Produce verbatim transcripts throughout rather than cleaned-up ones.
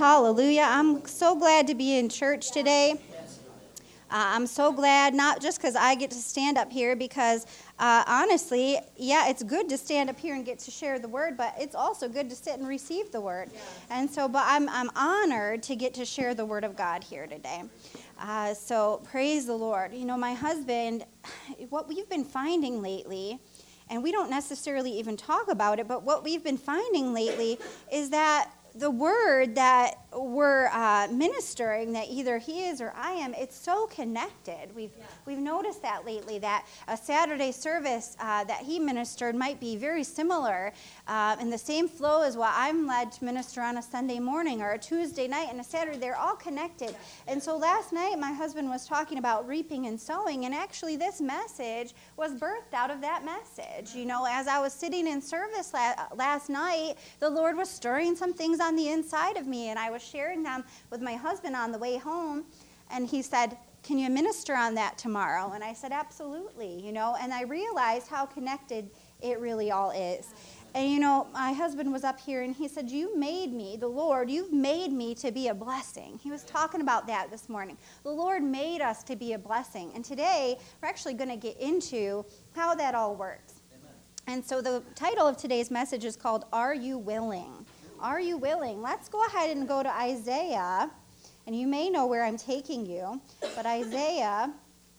Hallelujah. I'm so glad to be in church today. Uh, I'm so glad, not just because I get to stand up here, because uh, honestly, yeah, it's good to stand up here and get to share the word, but it's also good to sit and receive the word. And so, but I'm I'm honored to get to share the word of God here today. Uh, so praise the Lord. You know, my husband, what we've been finding lately, and we don't necessarily even talk about it, but what we've been finding lately is that the word that we're uh, ministering, that either he is or I am, it's so connected. We've yeah. we've noticed that lately, that a Saturday service uh, that he ministered might be very similar uh, in the same flow as what I'm led to minister on a Sunday morning or a Tuesday night and a Saturday. They're all connected. And so last night, my husband was talking about reaping and sowing, and actually this message was birthed out of that message. You know, as I was sitting in service la- last night, the Lord was stirring some things on the inside of me, and I was sharing them with my husband on the way home, and he said, "Can you minister on that tomorrow?" And I said, "Absolutely," you know, and I realized how connected it really all is. And you know, my husband was up here and he said, "You made me, the Lord, you've made me to be a blessing." He was talking about that this morning. The Lord made us to be a blessing. And today, we're actually going to get into how that all works. Amen. And so the title of today's message is called, Are You Willing? Are you willing? Let's go ahead and go to Isaiah, and you may know where I'm taking you, but Isaiah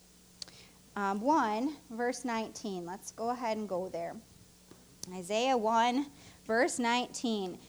um, one, verse nineteen. Let's go ahead and go there. Isaiah one, verse nineteen.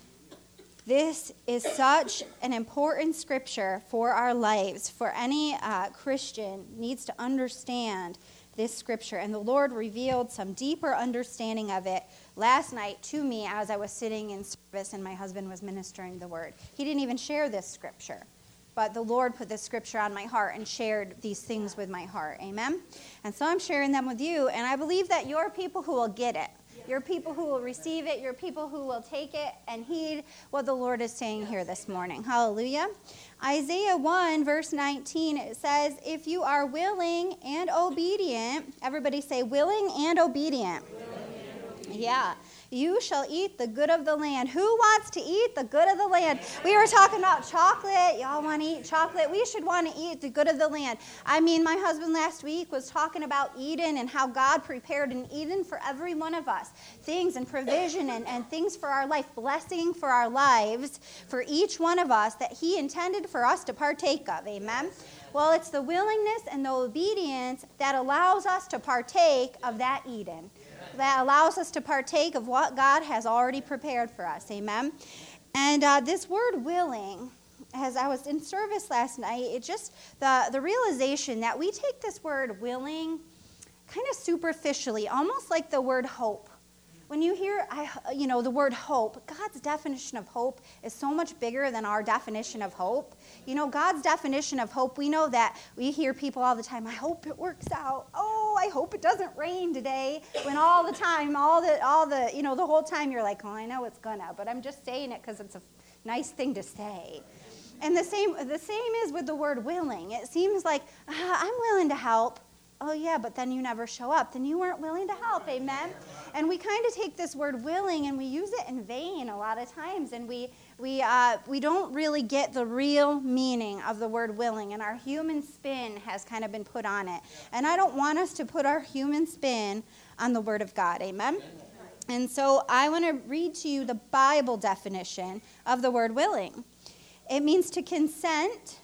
This is such an important scripture for our lives, for any uh, Christian needs to understand this scripture, and the Lord revealed some deeper understanding of it last night to me as I was sitting in service and my husband was ministering the word. He didn't even share this scripture, but the Lord put this scripture on my heart and shared these things with my heart. Amen? And so I'm sharing them with you, and I believe that you're people who will get it. You're people who will receive it. You're people who will take it and heed what the Lord is saying here this morning. Hallelujah. Isaiah one, verse nineteen, it says, if you are willing and obedient, everybody say willing and obedient. Willing and obedient. Yeah. You shall eat the good of the land. Who wants to eat the good of the land? We were talking about chocolate. Y'all want to eat chocolate? We should want to eat the good of the land. I mean, my husband last week was talking about Eden and how God prepared an Eden for every one of us. Things and provision and, and things for our life, blessing for our lives, for each one of us that he intended for us to partake of. Amen? Well, it's the willingness and the obedience that allows us to partake of that Eden. That allows us to partake of what God has already prepared for us. Amen? And uh, this word willing, as I was in service last night, it just, the, the realization that we take this word willing kind of superficially, almost like the word hope. When you hear, I, you know, the word hope, God's definition of hope is so much bigger than our definition of hope. You know, God's definition of hope, we know that we hear people all the time, I hope it works out. Oh, I hope it doesn't rain today. When all the time, all the, all the, you know, the whole time you're like, oh, I know it's gonna, but I'm just saying it because it's a nice thing to say. And the same, the same is with the word willing. It seems like, ah, I'm willing to help. Oh, yeah, but then you never show up. Then you weren't willing to help, amen? And we kind of take this word willing and we use it in vain a lot of times, and we we uh, we don't really get the real meaning of the word willing, and our human spin has kind of been put on it. And I don't want us to put our human spin on the word of God, amen? And so I want to read to you the Bible definition of the word willing. It means to consent,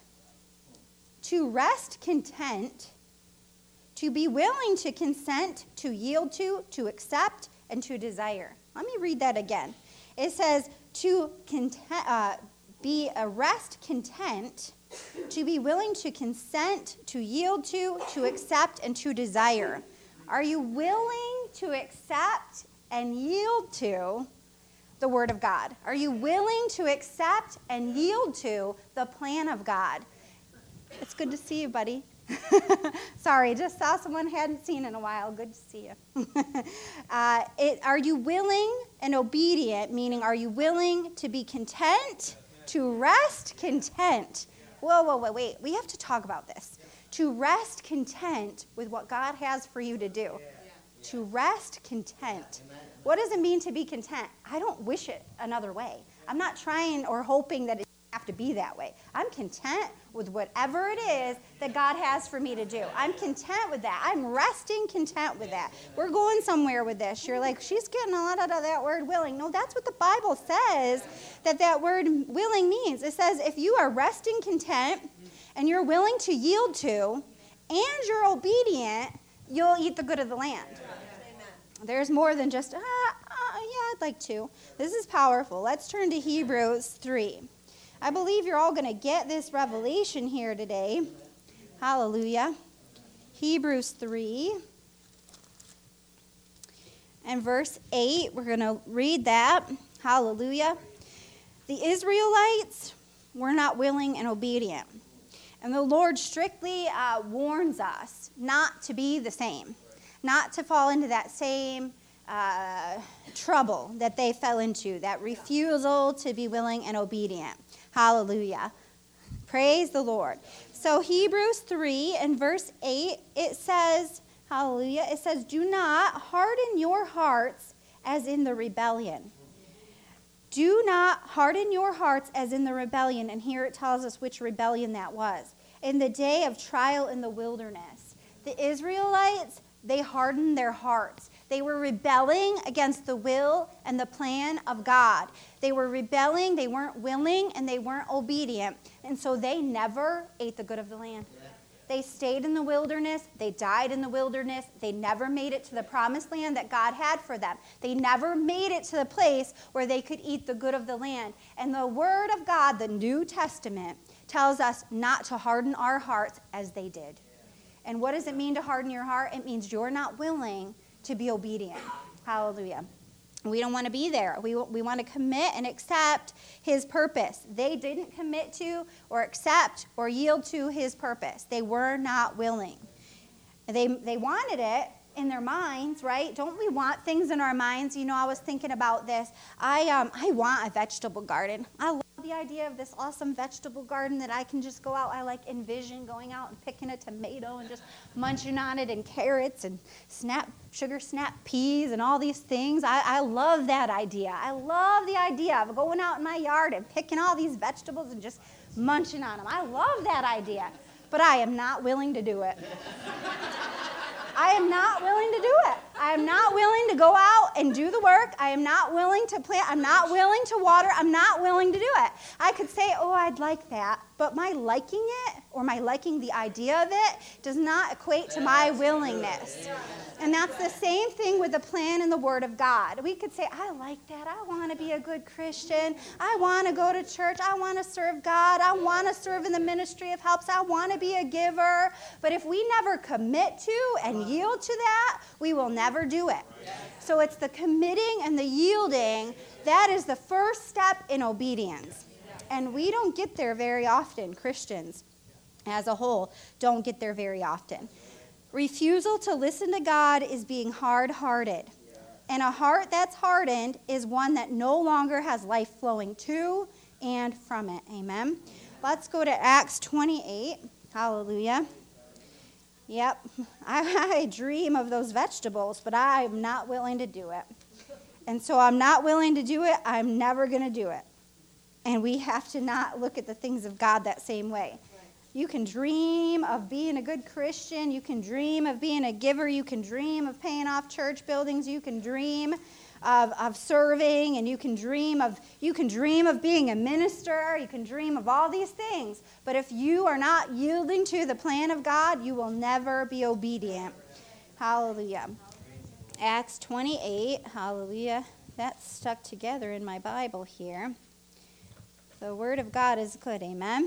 to rest content, to be willing to consent, to yield to, to accept, and to desire. Let me read that again. It says to content, uh, be a rest content, to be willing to consent, to yield to, to accept, and to desire. Are you willing to accept and yield to the Word of God? Are you willing to accept and yield to the plan of God? It's good to see you, buddy. Sorry, just saw someone hadn't seen in a while. Good to see you. uh, it, are you willing and obedient, meaning are you willing to be content, to rest content? Whoa, whoa, whoa, wait. We have to talk about this. To rest content with what God has for you to do. Yeah. To rest content. What does it mean to be content? I don't wish it another way. I'm not trying or hoping that it's have to be that way. I'm content with whatever it is that God has for me to do. I'm content with that. I'm resting content with that. We're going somewhere with this. You're like, she's getting a lot out of that word willing. No, that's what the Bible says that that word willing means. It says if you are resting content and you're willing to yield to and you're obedient, you'll eat the good of the land. There's more than just, ah, uh, yeah, I'd like to. This is powerful. Let's turn to Hebrews three. I believe you're all going to get this revelation here today. Hallelujah. Hebrews three and verse eight. We're going to read that. Hallelujah. The Israelites were not willing and obedient. And the Lord strictly uh, warns us not to be the same, not to fall into that same uh, trouble that they fell into, that refusal to be willing and obedient. Hallelujah. Praise the Lord. So Hebrews three and verse eight, it says, hallelujah, it says, do not harden your hearts as in the rebellion. Do not harden your hearts as in the rebellion. And here it tells us which rebellion that was. In the day of trial in the wilderness, the Israelites, they hardened their hearts. They were rebelling against the will and the plan of God. They were rebelling, they weren't willing, and they weren't obedient. And so they never ate the good of the land. They stayed in the wilderness. They died in the wilderness. They never made it to the promised land that God had for them. They never made it to the place where they could eat the good of the land. And the Word of God, the New Testament, tells us not to harden our hearts as they did. And what does it mean to harden your heart? It means you're not willing to be obedient. Hallelujah. We don't want to be there. We, we want to commit and accept his purpose. They didn't commit to or accept or yield to his purpose. They were not willing. They, they wanted it in their minds, right? Don't we want things in our minds? You know, I was thinking about this. I um I want a vegetable garden. I love the idea of this awesome vegetable garden that I can just go out. I like envision going out and picking a tomato and just munching on it, and carrots and snap sugar snap peas and all these things. I, I love that idea. I love the idea of going out in my yard and picking all these vegetables and just munching on them. I love that idea, but I am not willing to do it. I am not willing to do it. I am not willing to go out and do the work. I am not willing to plant. I'm not willing to water. I'm not willing to do it. I could say, oh, I'd like that, but my liking it or my liking the idea of it does not equate to my willingness. And that's the same thing with the plan and the Word of God. We could say, I like that. I want to be a good Christian. I want to go to church. I want to serve God. I want to serve in the ministry of helps. I want to be a giver. But if we never commit to and yield to that, we will never do it. So it's the committing and the yielding that is the first step in obedience. And we don't get there very often. Christians as a whole don't get there very often. Refusal to listen to God is being hard-hearted. And a heart that's hardened is one that no longer has life flowing to and from it. Amen. Let's go to Acts twenty-eight. Hallelujah. Yep. I, I dream of those vegetables, but I'm not willing to do it. And so I'm not willing to do it. I'm never going to do it. And we have to not look at the things of God that same way. You can dream of being a good Christian. You can dream of being a giver. You can dream of paying off church buildings. You can dream of, of serving, and you can dream of you can dream of being a minister. You can dream of all these things. But if you are not yielding to the plan of God, you will never be obedient. Hallelujah. Acts twenty-eight. Hallelujah. That's stuck together in my Bible here. The Word of God is good. Amen.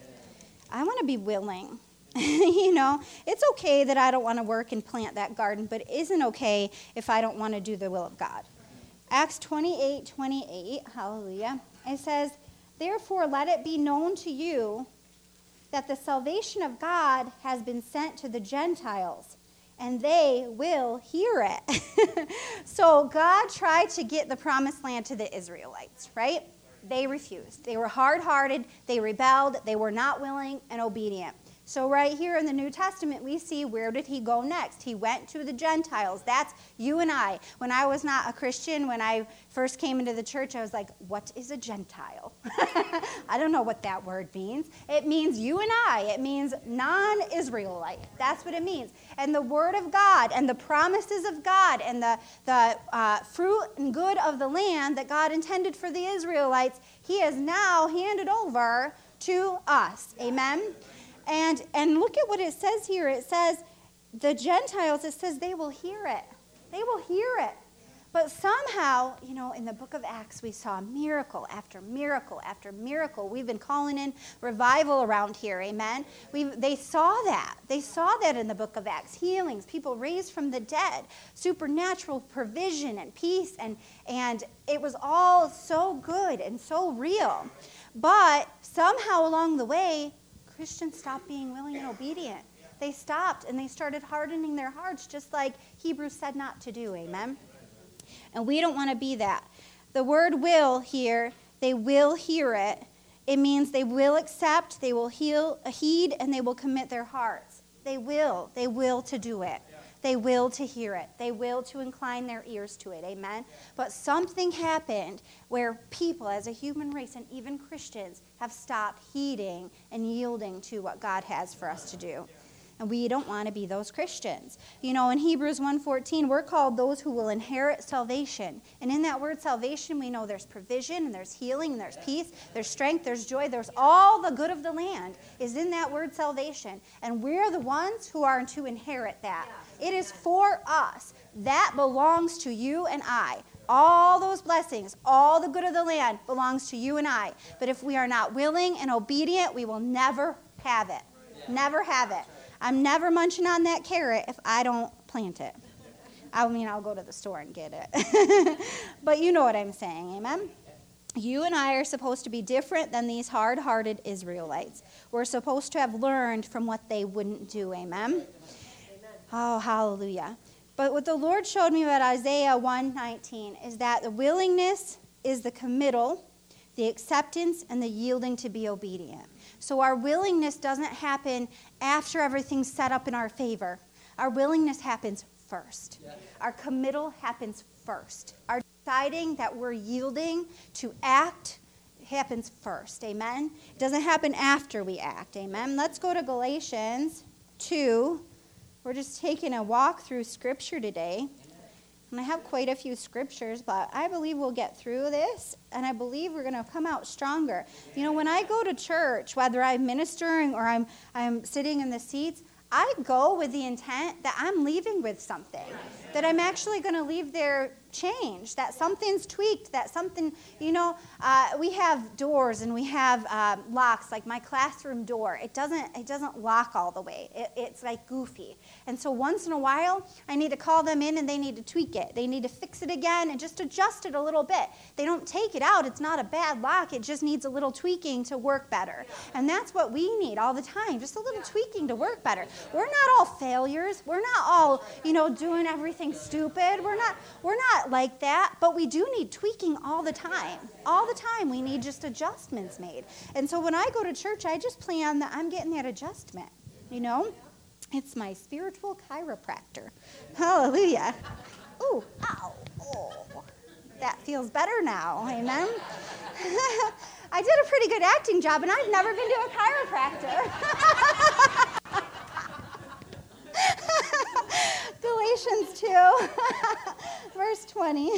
I want to be willing. You know, it's okay that I don't want to work and plant that garden, but it isn't okay if I don't want to do the will of God. Acts twenty-eight twenty-eight, hallelujah. It says, therefore let it be known to you that the salvation of God has been sent to the Gentiles, and they will hear it. So God tried to get the promised land to the Israelites, right? They refused. They were hard-hearted. They rebelled. They were not willing and obedient. So right here in the New Testament, we see where did he go next? He went to the Gentiles. That's you and I. When I was not a Christian, when I first came into the church, I was like, what is a Gentile? I don't know what that word means. It means you and I. It means non-Israelite. That's what it means. And the word of God and the promises of God and the, the uh, fruit and good of the land that God intended for the Israelites, he has now handed over to us. Amen? And and look at what it says here. It says, the Gentiles, it says they will hear it. They will hear it. But somehow, you know, in the book of Acts, we saw miracle after miracle after miracle. We've been calling in revival around here, amen? We They saw that. They saw that in the book of Acts. Healings, people raised from the dead, supernatural provision and peace, and, and it was all so good and so real. But somehow along the way, Christians stopped being willing and obedient. They stopped and they started hardening their hearts, just like Hebrews said not to do, amen? And we don't want to be that. The word will here, they will hear it. It means they will accept, they will heal, heed, and they will commit their hearts. They will. They will to do it. They will to hear it. They will to incline their ears to it. Amen? But something happened where people as a human race and even Christians have stopped heeding and yielding to what God has for us to do. And we don't want to be those Christians. You know, in Hebrews one fourteen, we're called those who will inherit salvation. And in that word salvation, we know there's provision, and there's healing, and there's peace, there's strength, there's joy, there's all the good of the land is in that word salvation. And we're the ones who are to inherit that. It is for us. That belongs to you and I. All those blessings, all the good of the land belongs to you and I. But if we are not willing and obedient, we will never have it. Never have it. I'm never munching on that carrot if I don't plant it. I mean, I'll go to the store and get it. But you know what I'm saying, amen? You and I are supposed to be different than these hard-hearted Israelites. We're supposed to have learned from what they wouldn't do, amen? Amen. Oh, hallelujah. But what the Lord showed me about Isaiah one nineteen is that the willingness is the committal, the acceptance, and the yielding to be obedient. So our willingness doesn't happen after everything's set up in our favor. Our willingness happens first. Yeah. Our committal happens first. Our deciding that we're yielding to act happens first. Amen? It doesn't happen after we act. Amen? Let's go to Galatians two. We're just taking a walk through Scripture today. And I have quite a few scriptures, but I believe we'll get through this, and I believe we're going to come out stronger. You know, when I go to church, whether I'm ministering or I'm I'm sitting in the seats, I go with the intent that I'm leaving with something, that I'm actually going to leave there changed, that something's tweaked, that something, you know, uh, we have doors and we have uh, locks, like my classroom door. It doesn't it doesn't lock all the way. It, it's like goofy. And so once in a while, I need to call them in and they need to tweak it. They need to fix it again and just adjust it a little bit. They don't take it out. It's not a bad lock. It just needs a little tweaking to work better. And that's what we need all the time, just a little tweaking to work better. We're not all failures. We're not all, you know, doing everything stupid. We're not we're not like that, but we do need tweaking all the time. All the time we need just adjustments made. And so when I go to church, I just plan that I'm getting that adjustment, you know? It's my spiritual chiropractor. Hallelujah. Ooh, ow, oh. That feels better now, amen? I did a pretty good acting job, and I've never been to a chiropractor. Galatians two, verse twenty.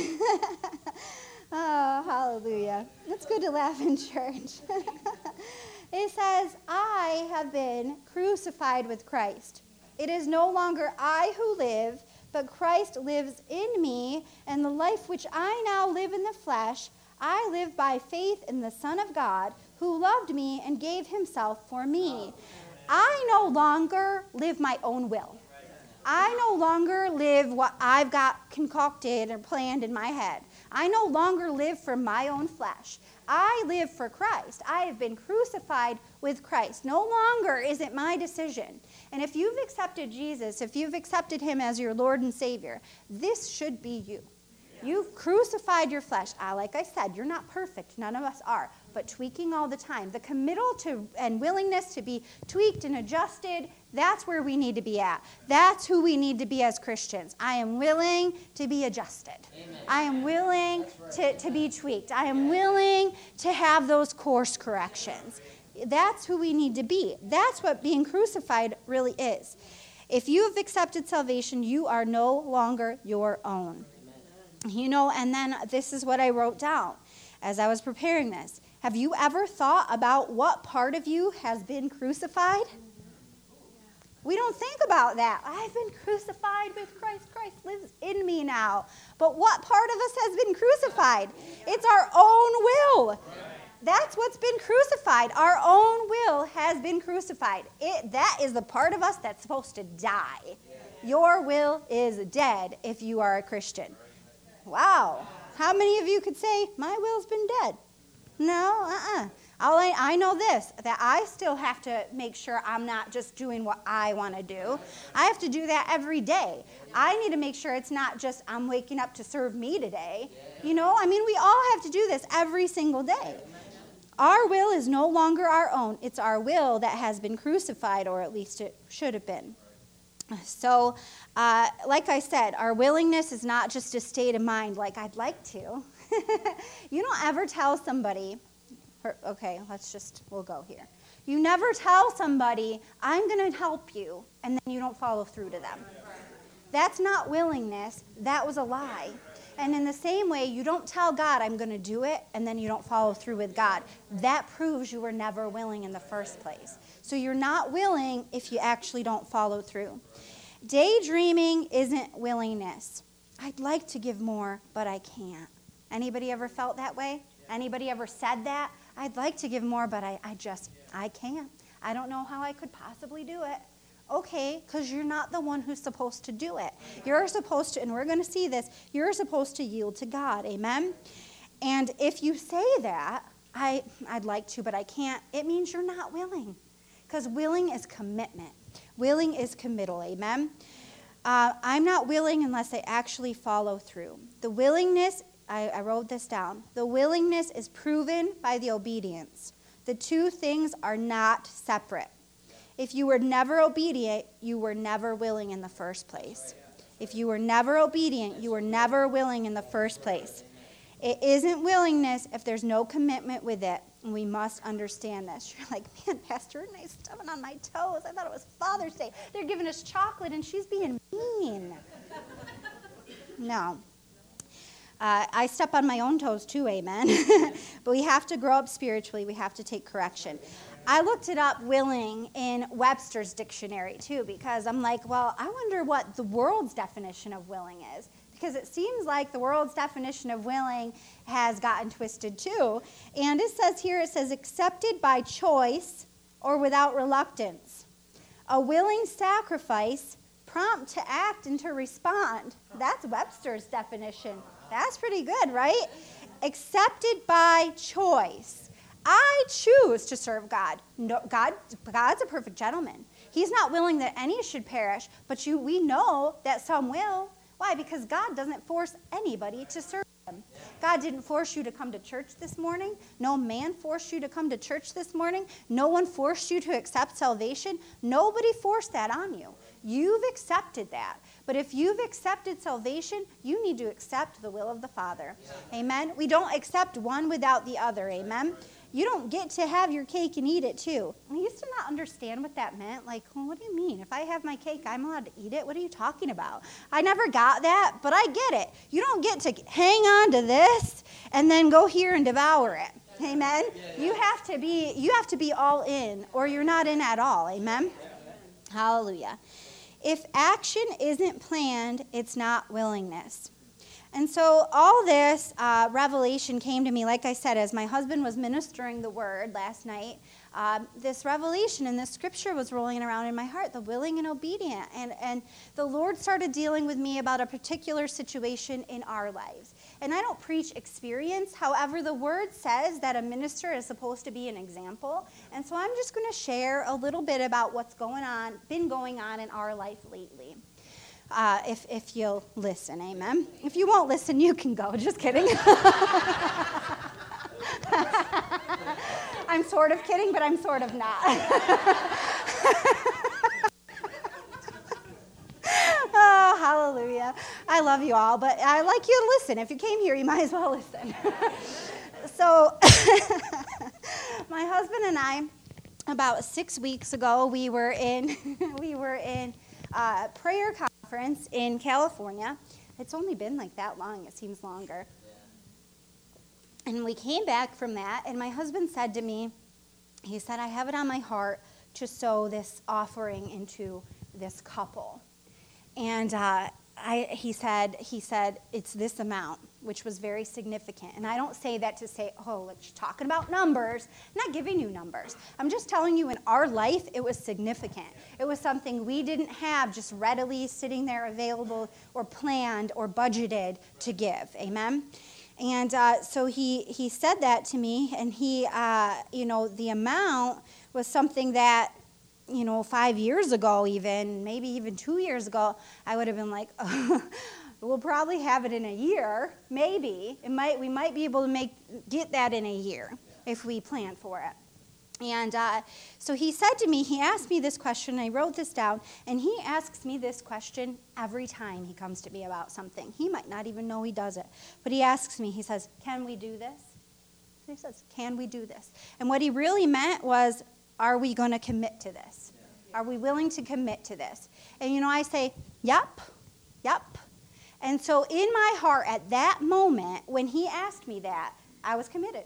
Oh, hallelujah. It's good to laugh in church. It says, I have been crucified with Christ. It is no longer I who live, but Christ lives in me, and the life which I now live in the flesh, I live by faith in the Son of God, who loved me and gave himself for me. I no longer live my own will. I no longer live what I've got concocted or planned in my head. I no longer live for my own flesh. I live for Christ. I have been crucified with Christ. No longer is it my decision. And if you've accepted Jesus, if you've accepted him as your Lord and Savior, this should be you. You've crucified your flesh. Ah, like I said, you're not perfect. None of us are. but tweaking all the time. The committal to and willingness to be tweaked and adjusted, that's where we need to be at. That's who we need to be as Christians. I am willing to be adjusted. Amen. I am willing right. to, to be tweaked. I am willing to have those course corrections. That's who we need to be. That's what being crucified really is. If you have accepted salvation, you are no longer your own. Amen. You know, and then this is what I wrote down as I was preparing this. Have you ever thought about what part of you has been crucified? We don't think about that. I've been crucified with Christ. Christ lives in me now. But what part of us has been crucified? It's our own will. That's what's been crucified. Our own will has been crucified. It, that is the part of us that's supposed to die. Your will is dead if you are a Christian. Wow. How many of you could say, my will's been dead? No, uh-uh. All I, I know this, that I still have to make sure I'm not just doing what I want to do. I have to do that every day. I need to make sure it's not just I'm waking up to serve me today. You know, I mean, we all have to do this every single day. Our will is no longer our own. It's our will that has been crucified, or at least it should have been. So, uh, like I said, our willingness is not just a state of mind like I'd like to. You don't ever tell somebody, or, okay, let's just, we'll go here. You never tell somebody, I'm going to help you, and then you don't follow through to them. That's not willingness. That was a lie. And in the same way, you don't tell God, I'm going to do it, and then you don't follow through with God. That proves you were never willing in the first place. So you're not willing if you actually don't follow through. Daydreaming isn't willingness. I'd like to give more, but I can't. Anybody ever felt that way? Anybody ever said that? I'd like to give more, but I, I just, I can't. I don't know how I could possibly do it. Okay, because you're not the one who's supposed to do it. You're supposed to, and we're going to see this, you're supposed to yield to God. Amen? And if you say that, I, I'd like to, but I can't, it means you're not willing. Because willing is commitment. Willing is committal. Amen? Uh, I'm not willing unless I actually follow through. The willingness, I, I wrote this down. The willingness is proven by the obedience. The two things are not separate. If you were never obedient, you were never willing in the first place. If you were never obedient, you were never willing in the first place. It isn't willingness if there's no commitment with it. And we must understand this. You're like, man, Pastor Renee's stepping on my toes. I thought it was Father's Day. They're giving us chocolate and she's being mean. No. Uh, I step on my own toes too, amen. But we have to grow up spiritually. We have to take correction. I looked it up, willing, in Webster's dictionary too, because I'm like, well, I wonder what the world's definition of willing is. Because it seems like the world's definition of willing has gotten twisted too. And it says here, it says, accepted by choice or without reluctance. A willing sacrifice, prompt to act and to respond. That's Webster's definition. That's pretty good, right? Accepted by choice. I choose to serve God. No, God. God's a perfect gentleman. He's not willing that any should perish, but you, we know that some will. Why? Because God doesn't force anybody to serve him. God didn't force you to come to church this morning. No man forced you to come to church this morning. No one forced you to accept salvation. Nobody forced that on you. You've accepted that. But if you've accepted salvation, you need to accept the will of the Father. Amen? We don't accept one without the other. Amen? You don't get to have your cake and eat it too. I used to not understand what that meant. Like, well, what do you mean? If I have my cake, I'm allowed to eat it? What are you talking about? I never got that, but I get it. You don't get to hang on to this and then go here and devour it. Amen? You have to be, you have to be all in, or you're not in at all. Amen? Hallelujah. If action isn't planned, it's not willingness. And so all this uh, revelation came to me, like I said, as my husband was ministering the word last night. Um, this revelation and this scripture was rolling around in my heart, the willing and obedient. And, and the Lord started dealing with me about a particular situation in our lives. And I don't preach experience. However, the word says that a minister is supposed to be an example. And so I'm just going to share a little bit about what's going on, been going on in our life lately. Uh, if if you'll listen, amen. If you won't listen, you can go. Just kidding. I'm sort of kidding, but I'm sort of not. Oh, hallelujah. I love you all, but I like you to listen. If you came here, you might as well listen. So my husband and I, about six weeks ago, we were in we were in a prayer conference in California. It's only been like that long. It seems longer. Yeah. And we came back from that, and my husband said to me, he said, I have it on my heart to sow this offering into this couple. And uh, I, he said, he said, it's this amount, which was very significant. And I don't say that to say, oh, look, she's talking about numbers. I'm not giving you numbers. I'm just telling you in our life, it was significant. It was something we didn't have just readily sitting there available or planned or budgeted to give. Amen? And uh, so he, he said that to me, and he, uh, you know, the amount was something that, you know, five years ago even, maybe even two years ago, I would have been like, oh, we'll probably have it in a year, maybe. It might, we might be able to make get that in a year if we plan for it. And uh, so he said to me, he asked me this question, I wrote this down, and he asks me this question every time he comes to me about something. He might not even know he does it, but he asks me, he says, can we do this? He says, can we do this? And what he really meant was, are we going to commit to this? Are we willing to commit to this? And, you know, I say, yep, yep. And so in my heart at that moment, when he asked me that, I was committed.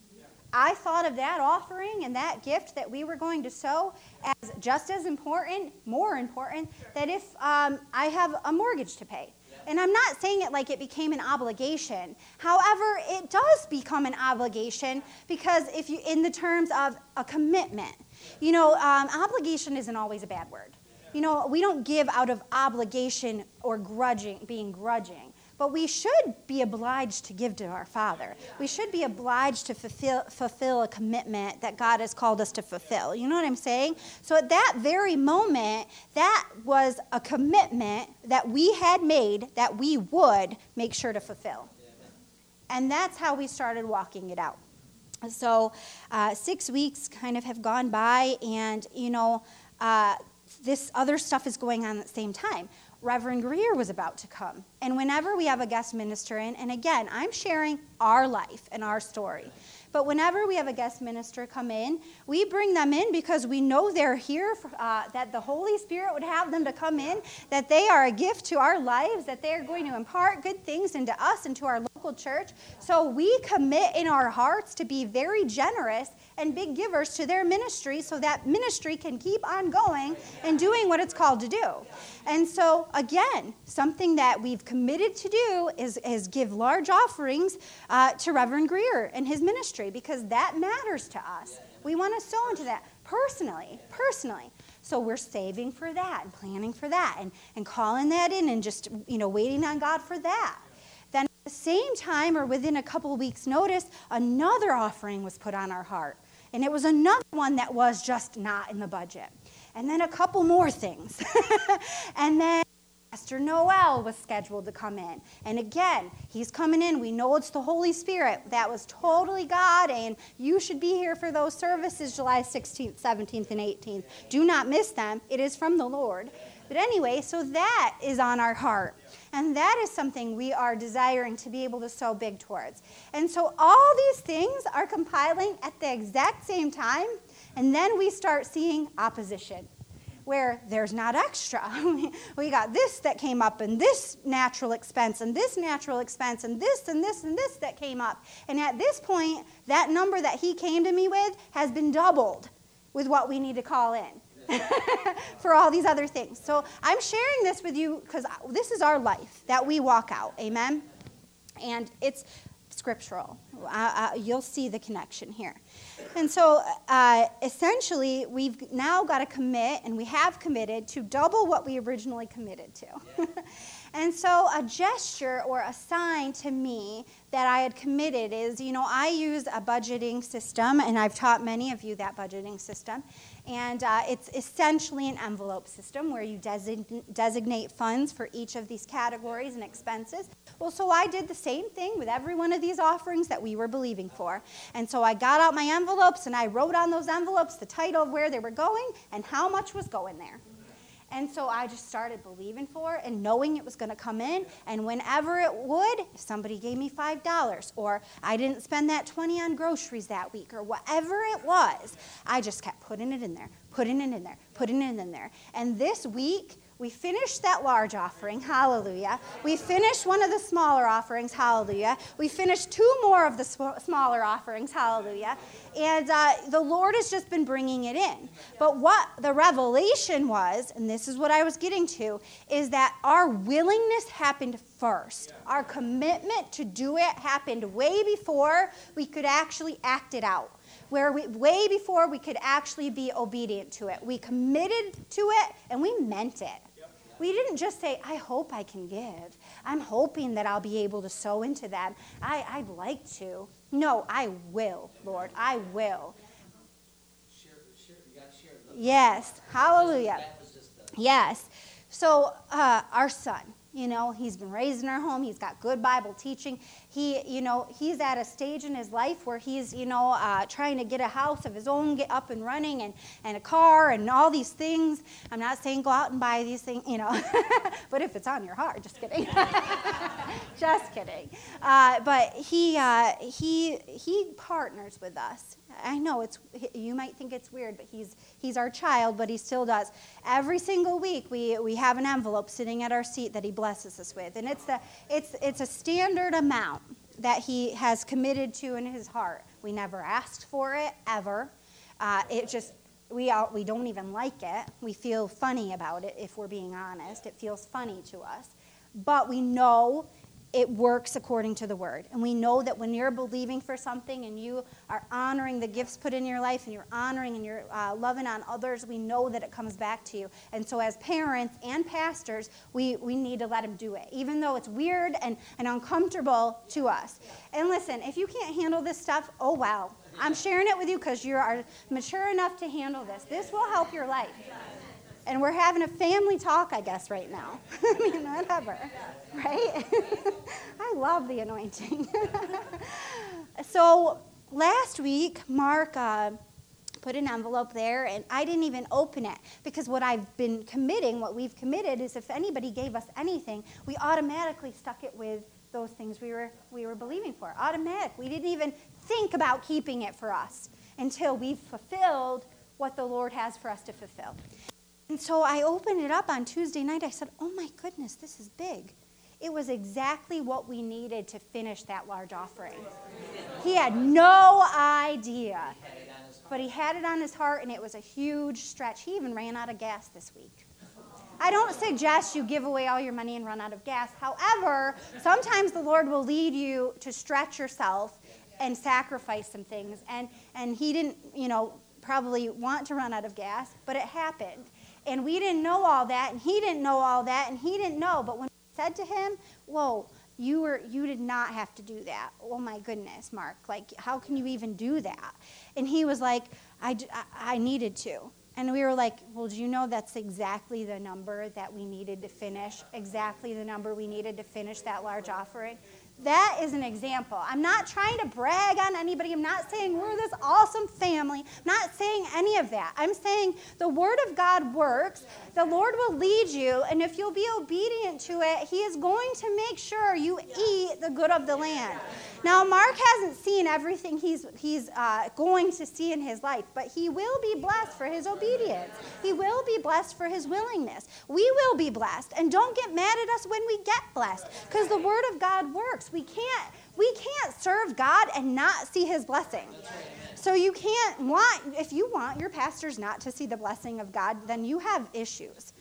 I thought of that offering and that gift that we were going to sow as just as important, more important, that if um, I have a mortgage to pay. And I'm not saying it like it became an obligation. However, it does become an obligation because if you, in the terms of a commitment, you know, um, obligation isn't always a bad word. You know, we don't give out of obligation or grudging, being grudging. But we should be obliged to give to our Father. We should be obliged to fulfill, fulfill a commitment that God has called us to fulfill. You know what I'm saying? So at that very moment, that was a commitment that we had made that we would make sure to fulfill. And that's how we started walking it out. So uh, six weeks kind of have gone by, and, you know, uh, this other stuff is going on at the same time. Reverend Greer was about to come. And whenever we have a guest minister in, and again, I'm sharing our life and our story. But whenever we have a guest minister come in, we bring them in because we know they're here, for, uh, that the Holy Spirit would have them to come in, that they are a gift to our lives, that they're going to impart good things into us and to our local church. So we commit in our hearts to be very generous and big givers to their ministry so that ministry can keep on going and doing what it's called to do. And so, again, something that we've committed to do is, is give large offerings uh, to Reverend Greer and his ministry because that matters to us. We want to sow into that personally, personally. So we're saving for that and planning for that and, and calling that in and just, you know, waiting on God for that. Then at the same time or within a couple of weeks' notice, another offering was put on our heart. And it was another one that was just not in the budget. And then a couple more things. And then Pastor Noel was scheduled to come in. And again, he's coming in. We know it's the Holy Spirit. That was totally God. And you should be here for those services July sixteenth, seventeenth, and eighteenth. Do not miss them. It is from the Lord. But anyway, so that is on our heart. And that is something we are desiring to be able to sow big towards. And so all these things are compiling at the exact same time. And then we start seeing opposition, where there's not extra. We got this that came up, and this natural expense, and this natural expense, and this, and this, and this that came up. And at this point, that number that he came to me with has been doubled with what we need to call in for all these other things. So I'm sharing this with you because this is our life that we walk out. Amen? And it's scriptural. Uh, uh, you'll see the connection here. And so uh, essentially, we've now got to commit, and we have committed to double what we originally committed to. And so a gesture or a sign to me that I had committed is, you know, I use a budgeting system, and I've taught many of you that budgeting system. And uh, it's essentially an envelope system where you design- designate funds for each of these categories and expenses. Well, so I did the same thing with every one of these offerings that we were believing for. And so I got out my envelopes, and I wrote on those envelopes the title of where they were going and how much was going there. And so I just started believing for it and knowing it was going to come in. And whenever it would, if somebody gave me five dollars or I didn't spend that twenty dollars on groceries that week or whatever it was, I just kept putting it in there, putting it in there, putting it in there. And this week, we finished that large offering, hallelujah. We finished one of the smaller offerings, hallelujah. We finished two more of the sm- smaller offerings, hallelujah. And uh, the Lord has just been bringing it in. But what the revelation was, and this is what I was getting to, is that our willingness happened first. Our commitment to do it happened way before we could actually act it out. Where we, way before we could actually be obedient to it. We committed to it, and we meant it. We didn't just say, I hope I can give. I'm hoping that I'll be able to sow into them. I, I'd like to. No, I will, Lord. I will. Share, share, you got to share it. Yes. Hallelujah. That was just the... Yes. So uh, our son, you know, he's been raised in our home. He's got good Bible teaching. He, you know, he's at a stage in his life where he's, you know, uh, trying to get a house of his own, get up and running, and, and a car and all these things. I'm not saying go out and buy these things, you know, but if it's on your heart, just kidding. Just kidding. Uh, but he, uh, he, he partners with us. I know it's, you might think it's weird, but he's he's our child, but he still does. Every single week we we have an envelope sitting at our seat that he blesses us with, and it's the it's it's a standard amount that he has committed to in his heart. We never asked for it ever. Uh, it just we all, we don't even like it. We feel funny about it if we're being honest. It feels funny to us, but we know it works according to the word. And we know that when you're believing for something and you are honoring the gifts put in your life and you're honoring and you're uh, loving on others, we know that it comes back to you. And so as parents and pastors, we, we need to let him do it, even though it's weird and, and uncomfortable to us. And listen, if you can't handle this stuff, oh wow. I'm sharing it with you because you are mature enough to handle this. This will help your life. And we're having a family talk, I guess, right now. I mean, whatever, right? I love the anointing. So last week, Mark uh, put an envelope there, and I didn't even open it because what I've been committing, what we've committed, is if anybody gave us anything, we automatically stuck it with those things we were we were believing for. Automatic. We didn't even think about keeping it for us until we've fulfilled what the Lord has for us to fulfill. And so I opened it up on Tuesday night. I said, oh my goodness, this is big. It was exactly what we needed to finish that large offering. He had no idea, but he had it on his heart, and it was a huge stretch. He even ran out of gas this week. I don't suggest you give away all your money and run out of gas. However, sometimes the Lord will lead you to stretch yourself and sacrifice some things. And, and he didn't, you know, probably want to run out of gas, but it happened. And we didn't know all that, and he didn't know all that, and he didn't know. But when we said to him, whoa, you were you did not have to do that. Oh, my goodness, Mark. Like, how can you even do that? And he was like, I, I, I needed to. And we were like, well, do you know that's exactly the number that we needed to finish, exactly the number we needed to finish that large offering? That is an example. I'm not trying to brag on anybody. I'm not saying we're this awesome family. I'm not saying any of that. I'm saying the Word of God works. The Lord will lead you, and if you'll be obedient to it, He is going to make sure you eat the good of the land. Now, Mark hasn't seen everything he's he's uh, going to see in his life, but he will be blessed for his obedience. He will be blessed for his willingness. We will be blessed, and don't get mad at us when we get blessed, because the Word of God works. We can't we can't serve God and not see His blessing. So you can't want, if you want your pastors not to see the blessing of God, then you have issues.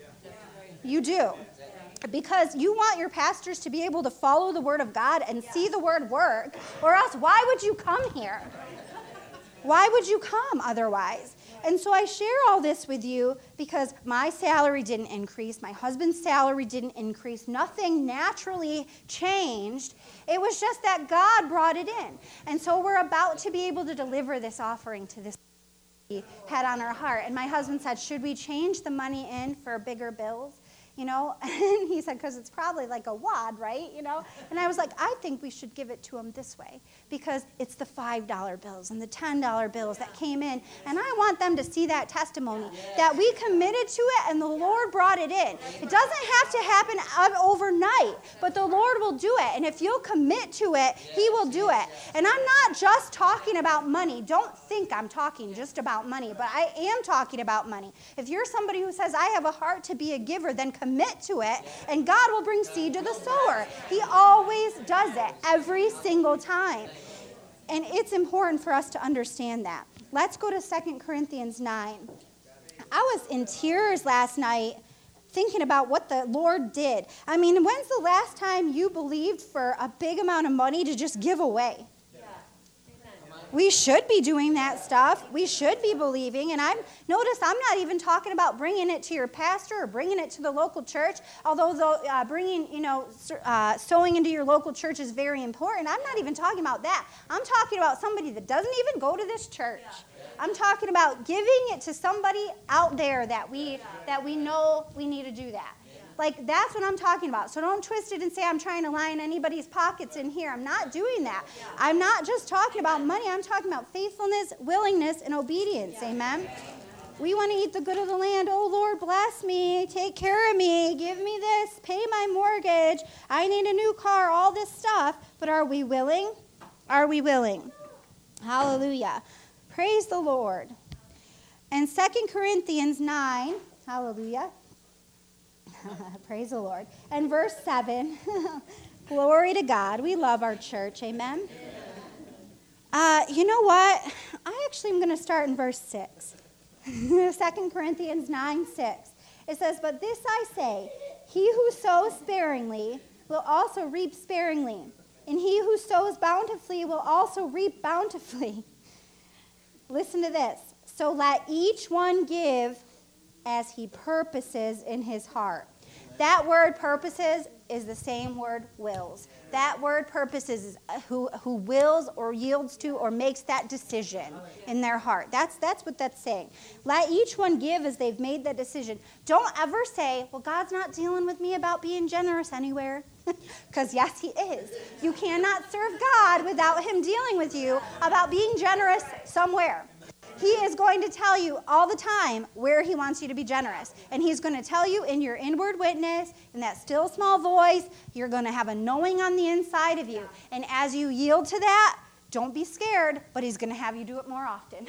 You do. Because you want your pastors to be able to follow the Word of God and see the Word work, or else why would you come here? Why would you come otherwise? And so I share all this with you because my salary didn't increase. My husband's salary didn't increase. Nothing naturally changed. It was just that God brought it in. And so we're about to be able to deliver this offering to this we had on our heart. And my husband said, should we change the money in for bigger bills? You know, and he said, because it's probably like a wad, right? You know, and I was like, I think we should give it to him this way because it's the five dollar bills and the ten dollar bills that came in. And I want them to see that testimony that we committed to it and the Lord brought it in. It doesn't have to happen overnight, but the Lord will do it. And if you'll commit to it, he will do it. And I'm not just talking about money. Don't think I'm talking just about money, but I am talking about money. If you're somebody who says, I have a heart to be a giver, then commit to it, and God will bring seed to the sower. He always does it, every single time. And it's important for us to understand that. Let's go to Second Corinthians nine. I was in tears last night thinking about what the Lord did. I mean, when's the last time you believed for a big amount of money to just give away? We should be doing that stuff. We should be believing. And I'm notice I'm not even talking about bringing it to your pastor or bringing it to the local church. Although the, uh, bringing, you know, uh, sowing into your local church is very important. I'm not even talking about that. I'm talking about somebody that doesn't even go to this church. I'm talking about giving it to somebody out there that we that we know we need to do that. Like, that's what I'm talking about. So don't twist it and say I'm trying to line anybody's pockets in here. I'm not doing that. I'm not just talking about money. I'm talking about faithfulness, willingness, and obedience. Amen? We want to eat the good of the land. Oh, Lord, bless me. Take care of me. Give me this. Pay my mortgage. I need a new car. All this stuff. But are we willing? Are we willing? Hallelujah. Praise the Lord. And Second Corinthians nine, hallelujah. Praise the Lord. And verse seven, glory to God. We love our church. Amen. Uh, you know what? I actually am going to start in verse six. Second Corinthians nine, six. It says, but this I say, he who sows sparingly will also reap sparingly. And he who sows bountifully will also reap bountifully. Listen to this. So let each one give as he purposes in his heart. That word purposes is the same word wills. That word purposes is who, who wills or yields to or makes that decision in their heart. That's, that's what that's saying. Let each one give as they've made that decision. Don't ever say, well, God's not dealing with me about being generous anywhere. Because yes, he is. You cannot serve God without him dealing with you about being generous somewhere. He is going to tell you all the time where he wants you to be generous. And he's going to tell you in your inward witness, in that still small voice, you're going to have a knowing on the inside of you. And as you yield to that, don't be scared, but he's going to have you do it more often.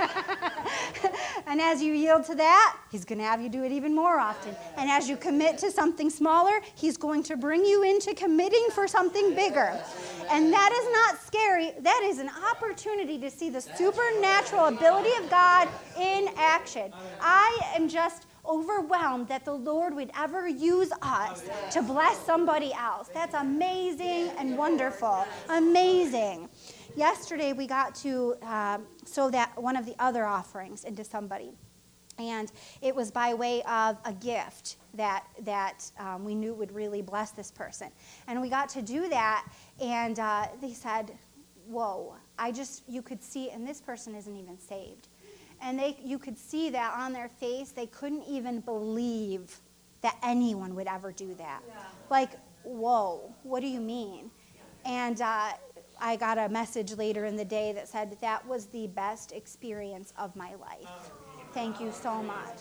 And as you yield to that, he's going to have you do it even more often. And as you commit to something smaller, he's going to bring you into committing for something bigger. And that is not scary. That is an opportunity to see the supernatural ability of God in action. I am just overwhelmed that the Lord would ever use us to bless somebody else. That's amazing and wonderful. Amazing. Yesterday, we got to um, sow that one of the other offerings into somebody. And it was by way of a gift that that um, we knew would really bless this person. And we got to do that, and uh, they said, whoa, I just, you could see, and this person isn't even saved. And they, you could see that on their face, they couldn't even believe that anyone would ever do that. Yeah. Like, whoa, what do you mean? And uh, I got a message later in the day that said that was the best experience of my life. Thank you so much.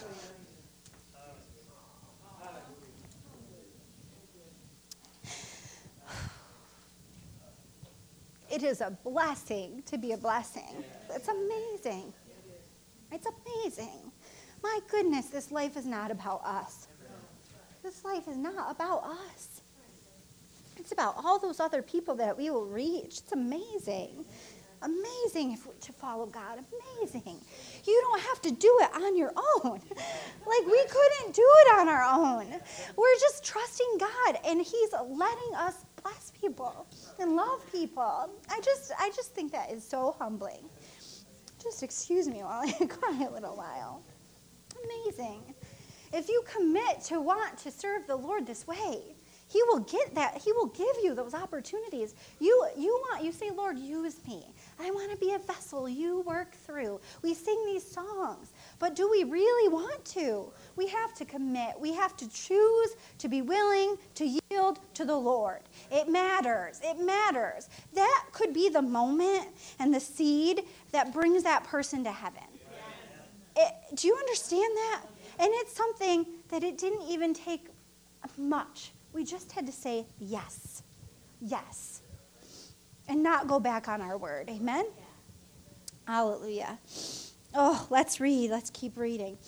It is a blessing to be a blessing. It's amazing. It's amazing. My goodness, this life is not about us. This life is not about us. It's about all those other people that we will reach. It's amazing. Amazing if we, to follow God. Amazing. You don't have to do it on your own. Like, we couldn't do it on our own. We're just trusting God, and he's letting us bless people and love people. I just, I just think that is so humbling. just excuse me while I cry a little while. Amazing. If you commit to want to serve the Lord this way, he will get that. He will give you those opportunities. You you want, you say, Lord, use me. I want to be a vessel you work through. We sing these songs, but do we really want to? We have to commit. We have to choose to be willing to yield to the Lord. It matters. It matters. That could be the moment and the seed that brings that person to heaven. It, do you understand that? And it's something that it didn't even take much. We just had to say yes, yes, and not go back on our word. Amen? Hallelujah. Oh, let's read. Let's keep reading.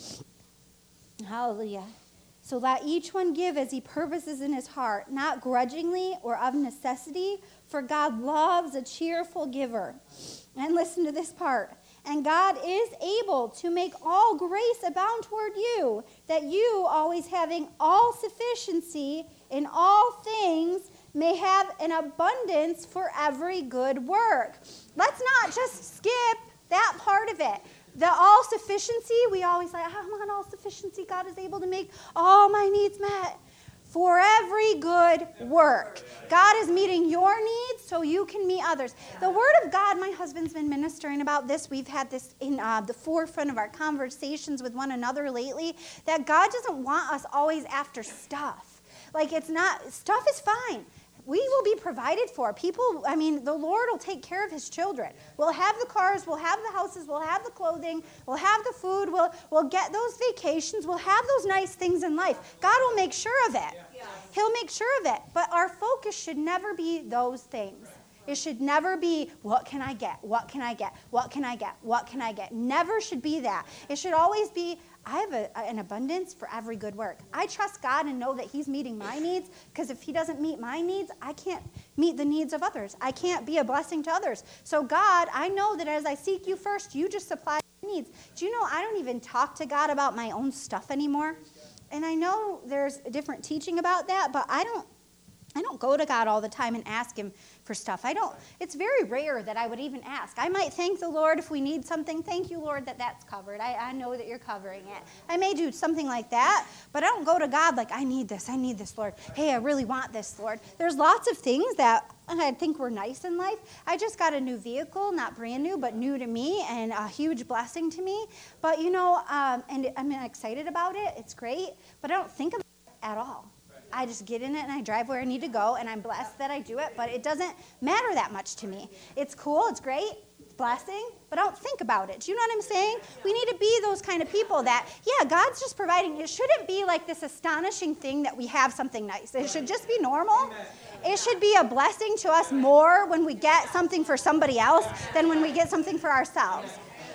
Hallelujah. So let each one give as he purposes in his heart, not grudgingly or of necessity, for God loves a cheerful giver. And listen to this part. And God is able to make all grace abound toward you, that you, always having all sufficiency in all things, may have an abundance for every good work. Let's not just skip that part of it. The all sufficiency, we always say, I want all sufficiency. God is able to make all my needs met. For every good work. God is meeting your needs so you can meet others. The Word of God, my husband's been ministering about this. We've had this in uh, the forefront of our conversations with one another lately, that God doesn't want us always after stuff. Like it's not, stuff is fine. We will be provided for. People, I mean, the Lord will take care of his children. We'll have the cars, we'll have the houses, we'll have the clothing, we'll have the food, we'll, we'll get those vacations, we'll have those nice things in life. God will make sure of it. He'll make sure of it. But our focus should never be those things. It should never be, what can I get? What can I get? What can I get? What can I get? Never should be that. It should always be, I have a, an abundance for every good work. I trust God and know that he's meeting my needs, because if he doesn't meet my needs, I can't meet the needs of others. I can't be a blessing to others. So God, I know that as I seek you first, you just supply needs. Do you know I don't even talk to God about my own stuff anymore? And I know there's a different teaching about that, but I don't I don't go to God all the time and ask him for stuff. I don't. It's very rare that I would even ask. I might thank the Lord if we need something. Thank you, Lord, that that's covered. I, I know that you're covering it. I may do something like that, but I don't go to God like, I need this. I need this, Lord. Hey, I really want this, Lord. There's lots of things that I think were nice in life. I just got a new vehicle, not brand new, but new to me, and a huge blessing to me. But, you know, um, and I'm excited about it. It's great, but I don't think about it at all. I just get in it and I drive where I need to go, and I'm blessed that I do it, but it doesn't matter that much to me. It's cool, it's great, it's blessing, but I don't think about it. Do you know what I'm saying? We need to be those kind of people that, yeah, God's just providing. It shouldn't be like this astonishing thing that we have something nice. It should just be normal. It should be a blessing to us more when we get something for somebody else than when we get something for ourselves.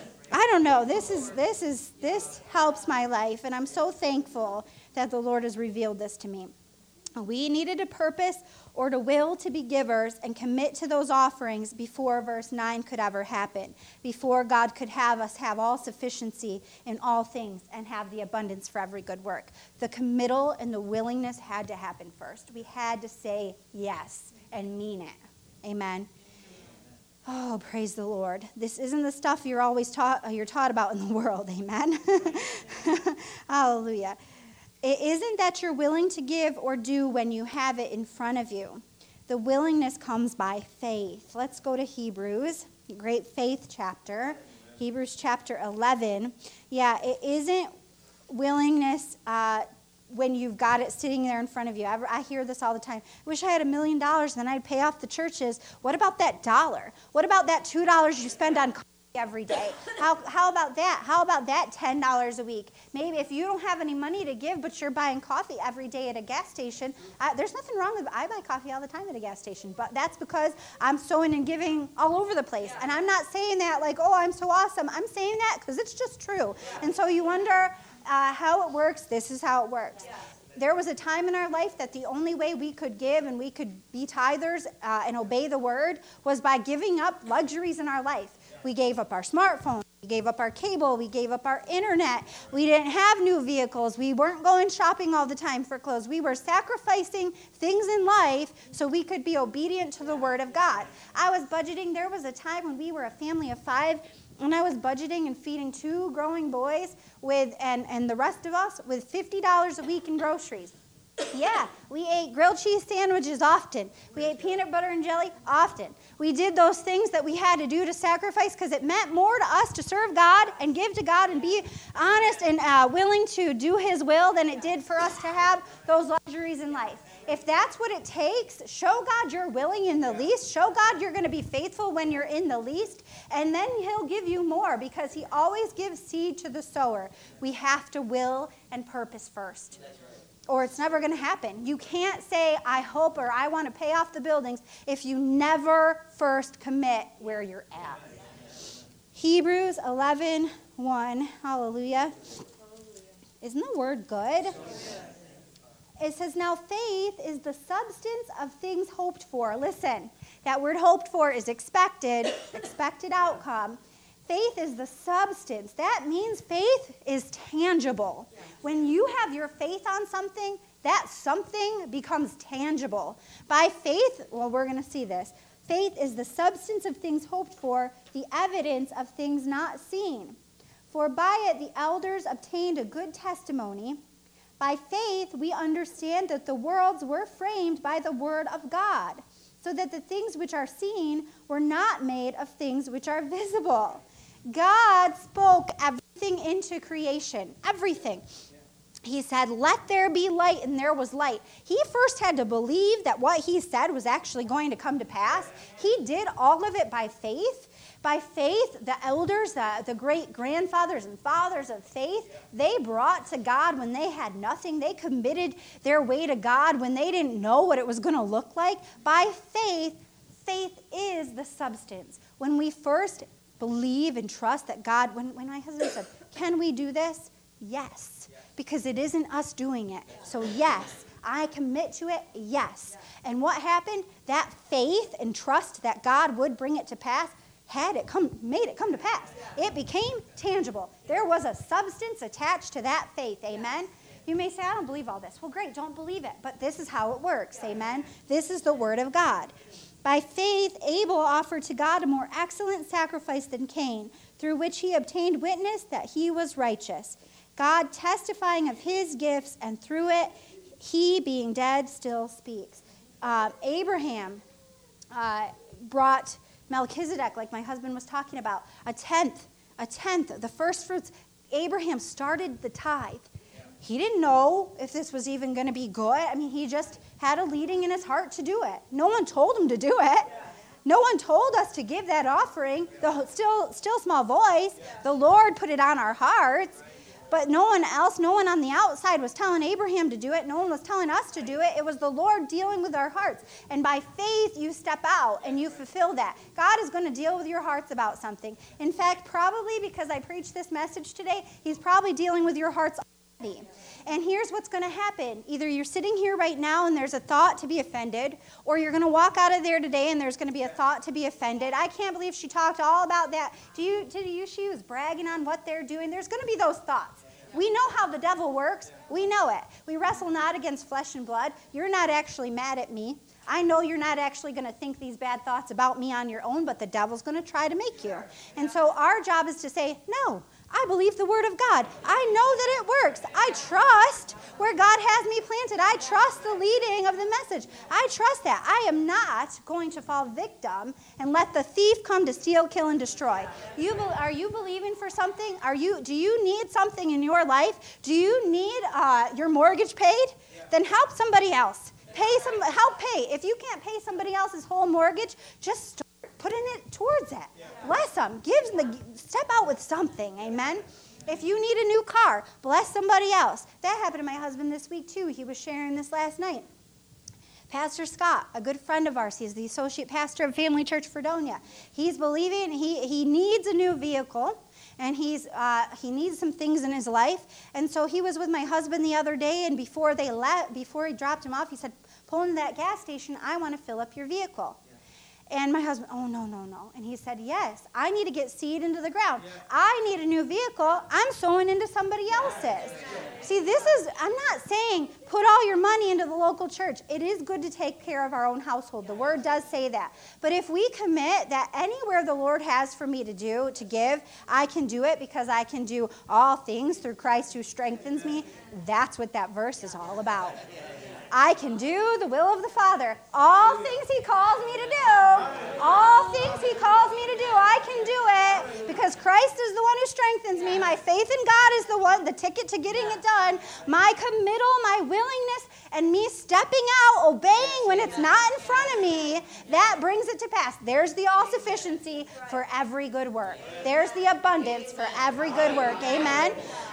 I don't know. This is this is this helps my life, and I'm so thankful that the Lord has revealed this to me. We needed a purpose or to will to be givers and commit to those offerings before verse nine could ever happen, before God could have us have all sufficiency in all things and have the abundance for every good work. The committal and the willingness had to happen first. We had to say yes and mean it. Amen. Oh, praise the Lord. This isn't the stuff you're always taught, you're taught about in the world. Amen. Hallelujah. It isn't that you're willing to give or do when you have it in front of you. The willingness comes by faith. Let's go to Hebrews, great faith chapter. Amen. Hebrews chapter eleven. Yeah, it isn't willingness uh, when you've got it sitting there in front of you. I, I hear this all the time. I wish I had a million dollars, then I'd pay off the churches. What about that dollar? What about that two dollars you spend on coffee every day? How how about that? How about that ten dollars a week? Maybe if you don't have any money to give, but you're buying coffee every day at a gas station, I, there's nothing wrong with, I buy coffee all the time at a gas station, but that's because I'm sowing and giving all over the place. And I'm not saying that like, oh, I'm so awesome. I'm saying that because it's just true. And so you wonder uh, how it works. This is how it works. There was a time in our life that the only way we could give and we could be tithers uh, and obey the word was by giving up luxuries in our life. We gave up our smartphone. We gave up our cable. We gave up our internet. We didn't have new vehicles. We weren't going shopping all the time for clothes. We were sacrificing things in life so we could be obedient to the word of God. I was budgeting. There was a time when we were a family of five, when I was budgeting and feeding two growing boys with and, and the rest of us with fifty dollars a week in groceries. Yeah, we ate grilled cheese sandwiches often. We ate peanut butter and jelly often. We did those things that we had to do to sacrifice because it meant more to us to serve God and give to God and be honest and uh, willing to do His will than it did for us to have those luxuries in life. If that's what it takes, show God you're willing in the least. Show God you're going to be faithful when you're in the least. And then He'll give you more because He always gives seed to the sower. We have to will and purpose first. Or it's never going to happen. You can't say, I hope, or I want to pay off the buildings if you never first commit where you're at. Hebrews eleven one. Hallelujah. Isn't the word good? It says, now faith is the substance of things hoped for. Listen, that word hoped for is expected, expected outcome. Faith is the substance. That means faith is tangible. When you have your faith on something, that something becomes tangible. By faith, well, we're going to see this. Faith is the substance of things hoped for, the evidence of things not seen. For by it the elders obtained a good testimony. By faith we understand that the worlds were framed by the word of God, so that the things which are seen were not made of things which are visible. God spoke everything into creation, everything. He said, let there be light, and there was light. He first had to believe that what he said was actually going to come to pass. He did all of it by faith. By faith, the elders, the, the great-grandfathers and fathers of faith, they brought to God when they had nothing. They committed their way to God when they didn't know what it was going to look like. By faith, faith is the substance. When we first believe and trust that God, when, when my husband said, can we do this? Yes, because it isn't us doing it. So yes, I commit to it, yes. And what happened? That faith and trust that God would bring it to pass had it come, made it come to pass. It became tangible. There was a substance attached to that faith, amen? You may say, I don't believe all this. Well, great, don't believe it. But this is how it works, amen? This is the word of God. By faith, Abel offered to God a more excellent sacrifice than Cain, through which he obtained witness that he was righteous, God testifying of his gifts, and through it, he, being dead, still speaks. Uh, Abraham uh, brought Melchizedek, like my husband was talking about, a tenth, a tenth of the first fruits. Abraham started the tithe. He didn't know if this was even going to be good. I mean, he just had a leading in his heart to do it. No one told him to do it. No one told us to give that offering. The still, still small voice. The Lord put it on our hearts. But no one else, no one on the outside was telling Abraham to do it. No one was telling us to do it. It was the Lord dealing with our hearts. And by faith, you step out and you fulfill that. God is going to deal with your hearts about something. In fact, probably because I preached this message today, He's probably dealing with your hearts already. And here's what's going to happen. Either you're sitting here right now and there's a thought to be offended, or you're going to walk out of there today and there's going to be a thought to be offended. I can't believe she talked all about that. Do you, do you, she was bragging on what they're doing. There's going to be those thoughts. We know how the devil works. We know it. We wrestle not against flesh and blood. You're not actually mad at me. I know you're not actually going to think these bad thoughts about me on your own, but the devil's going to try to make you. And so our job is to say, no, I believe the word of God. I know that it works. I trust where God has me planted. I trust the leading of the message. I trust that. I am not going to fall victim and let the thief come to steal, kill, and destroy. You, are you believing for something? Are you? Do you need something in your life? Do you need uh, your mortgage paid? Then help somebody else. Pay some. Help pay. If you can't pay somebody else's whole mortgage, just start putting it towards it. Bless them. Give them the, step out with something. Amen. If you need a new car, bless somebody else. That happened to my husband this week too. He was sharing this last night. Pastor Scott, a good friend of ours, he's the associate pastor of Family Church Fredonia. He's believing he, he needs a new vehicle, and he's uh, he needs some things in his life. And so he was with my husband the other day, and before they left, before he dropped him off, he said, pull into that gas station. I want to fill up your vehicle. And my husband, oh, no, no, no. And he said, yes, I need to get seed into the ground. Yeah. I need a new vehicle. I'm sowing into somebody else's. See, this is, I'm not saying put all your money into the local church. It is good to take care of our own household. The word does say that. But if we commit that anywhere the Lord has for me to do, to give, I can do it because I can do all things through Christ who strengthens me, that's what that verse is all about. I can do the will of the Father. All things he calls me to do, all things he calls me to do, I can do it because Christ is the one who strengthens me. My faith in God is the one, the ticket to getting it done. My committal, my willingness, and me stepping out, obeying when it's not in front of me, that brings it to pass. There's the all-sufficiency for every good work. There's the abundance for every good work. Amen.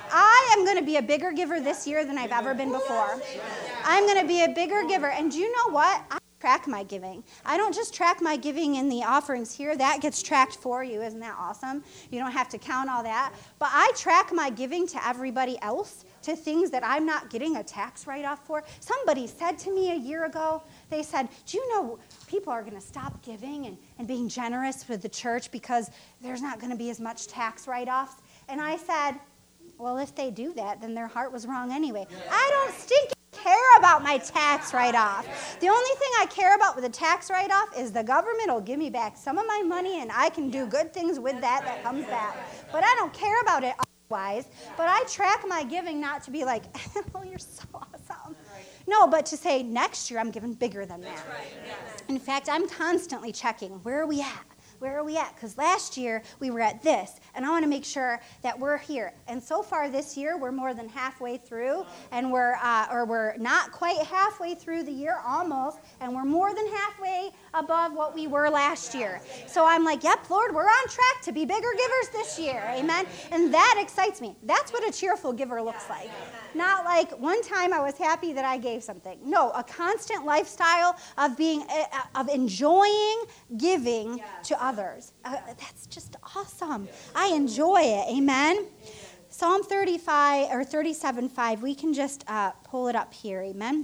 I am going to be a bigger giver this year than I've ever been before. I'm going to be a bigger giver. And do you know what? I track my giving. I don't just track my giving in the offerings here. That gets tracked for you. Isn't that awesome? You don't have to count all that. But I track my giving to everybody else, to things that I'm not getting a tax write-off for. Somebody said to me a year ago, they said, do you know people are going to stop giving and, and being generous with the church because there's not going to be as much tax write-offs? And I said, well, if they do that, then their heart was wrong anyway. I don't stinking care about my tax write-off. The only thing I care about with the tax write-off is the government will give me back some of my money and I can do good things with that that comes back. But I don't care about it otherwise. But I track my giving not to be like, oh, you're so awesome. No, but to say next year I'm giving bigger than that. In fact, I'm constantly checking, where are we at? Where are we at? Because last year we were at this, and I want to make sure that we're here. And so far this year, we're more than halfway through, and we're uh, or we're not quite halfway through the year, almost, and we're more than halfway above what we were last year. So I'm like, yep, Lord, we're on track to be bigger givers this year, amen? And that excites me. That's what a cheerful giver looks like. Not like one time I was happy that I gave something. No, a constant lifestyle of being uh, of enjoying giving to others. Others. Uh, that's just awesome. I enjoy it. Amen. Psalm thirty-five or thirty-seven five. We can just uh, pull it up here. Amen.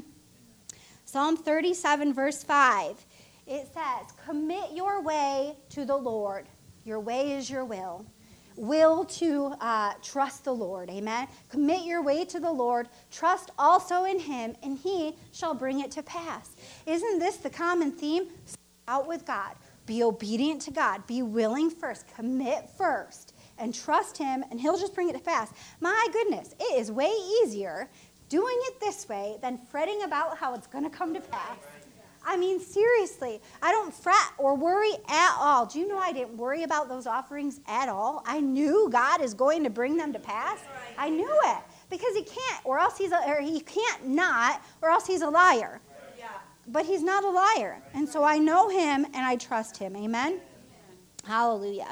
Psalm thirty-seven verse five. It says, "Commit your way to the Lord. Your way is your will. Will to uh, trust the Lord." Amen. Commit your way to the Lord. Trust also in Him, and He shall bring it to pass. Isn't this the common theme? Start out with God. Be obedient to God. Be willing first. Commit first. And trust Him, and He'll just bring it to pass. My goodness, it is way easier doing it this way than fretting about how it's going to come to pass. I mean, seriously, I don't fret or worry at all. Do you know I didn't worry about those offerings at all? I knew God is going to bring them to pass. I knew it. Because He can't, or else He's a, or He can't not, or else He's a liar. But He's not a liar. And so I know Him and I trust Him. Amen? Amen. Hallelujah.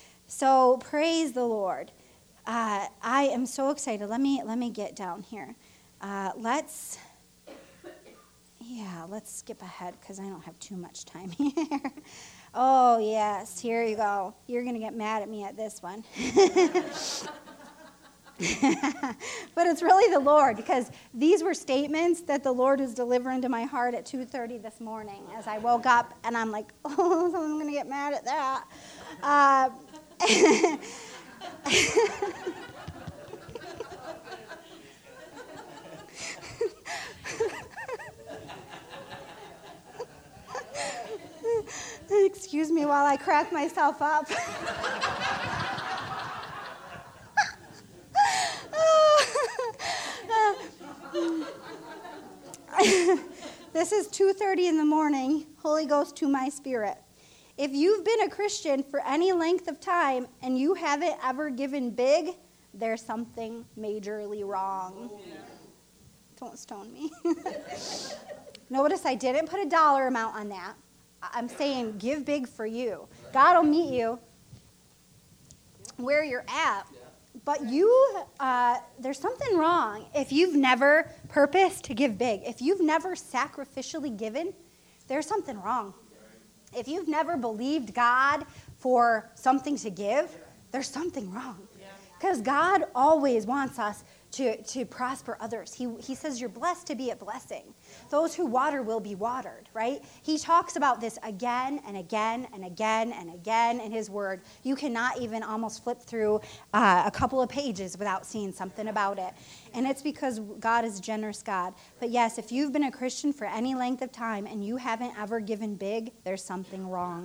So praise the Lord. Uh, I am so excited. Let me let me get down here. Uh, let's, yeah, let's skip ahead because I don't have too much time here. Oh, yes. Here you go. You're going to get mad at me at this one. But it's really the Lord, because these were statements that the Lord was delivering to my heart at two thirty this morning as I woke up, and I'm like, oh, someone's going to get mad at that. Uh, Excuse me while I crack myself up. This is two thirty in the morning. Holy Ghost to my spirit. If you've been a Christian for any length of time and you haven't ever given big, there's something majorly wrong. Don't stone me. Notice I didn't put a dollar amount on that. I'm saying give big for you. God will meet you where you're at. But you, uh, there's something wrong if you've never purposed to give big. If you've never sacrificially given, there's something wrong. If you've never believed God for something to give, there's something wrong. Because God always wants us to, to prosper others. He, he says you're blessed to be a blessing. Those who water will be watered, right? He talks about this again and again and again and again in his word. You cannot even almost flip through uh, a couple of pages without seeing something about it. And it's because God is a generous God. But yes, if you've been a Christian for any length of time and you haven't ever given big, there's something wrong.